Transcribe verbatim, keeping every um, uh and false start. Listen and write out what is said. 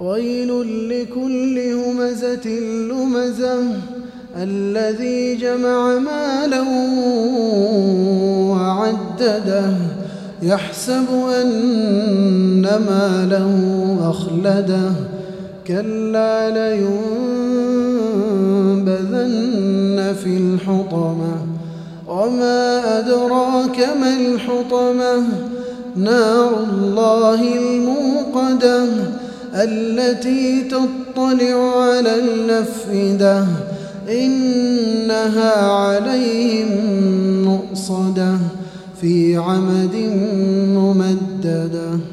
ويل لكل همزة لمزة الذي جمع مالا وعدده يحسب أن ماله أخلده كلا لينبذن في الحطمة وما أدراك ما الحطمة نار الله الموقدة التي تطلع على الأفئدة إنها عليهم مؤصدة في عمد ممددة.